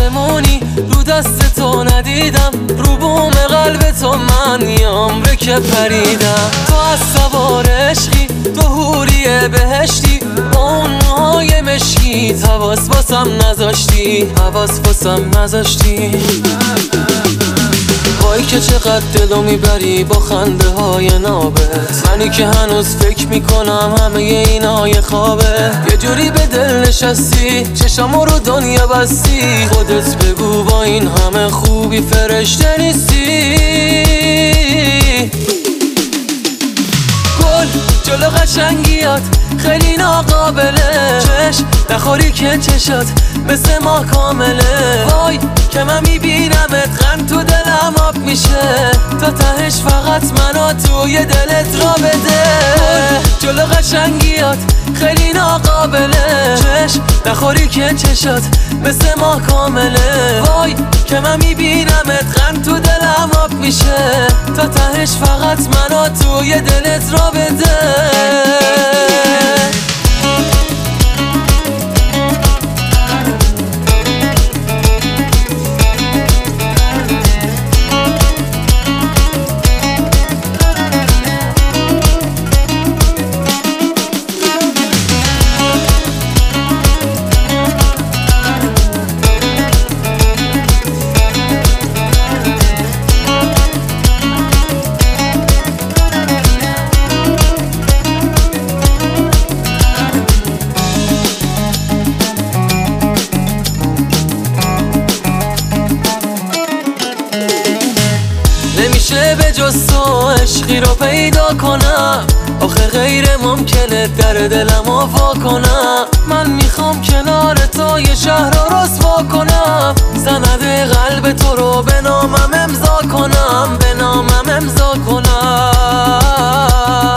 بمونی رو دست تو ندیدم، رو بوم قلب تو من یه عمره که پریدم. تو از سوار عشقی، تو حوری بهشتی، با اون موهای مشکی حواس واسم نذاشتی. وای که چقدر دلو میبری با خنده های نابت، منی که هنوز فکر میکنم همه اینا یه خوابه. یه جوری به دل نشستی، چشامو رو دنیا بستی، خودت بگو با این همه خوبی فرشته نیستی. گل جلو قشنگیات خیلی ناقابله، چشم نخوری که چشات مثل ما کامله. وای که من میبینمت غم تو دلم آب میشه، تا تهش فقط منو توی دلت را بده. جلو قشنگیات خیلی ناقابله، چشم نخوری که چشات مثل ما کامله. وای که من میبینمت غم تو دلم آب میشه، تا تهش فقط منو توی دلت را بده. نمیشه به جز تو عشقی رو پیدا کنم، آخه غیر ممکنه در دلم وا کنم. من میخوام کنار تو یه شهر رو رسوا کنم، سند قلب تو رو به نامم امضا کنم، به نامم امضا کنم.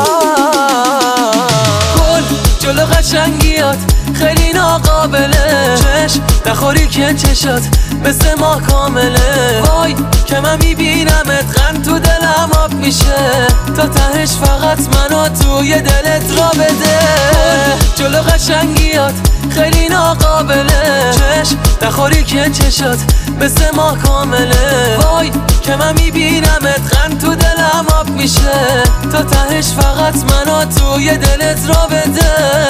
گل جلو قشنگیات خیلی ناقابله، چشم نخوری که چشات مثل ما کامله. وای که من میبینمت غم تو دلم آب میشه، تا تهش فقط منو توی دلت را بده. جلو قشنگیات خیلی ناقابله، چشم نخوری که چشات مثل ما کامله. وای که من میبینمت غم تو دلم آب میشه، تا تهش فقط منو توی دلت را بده.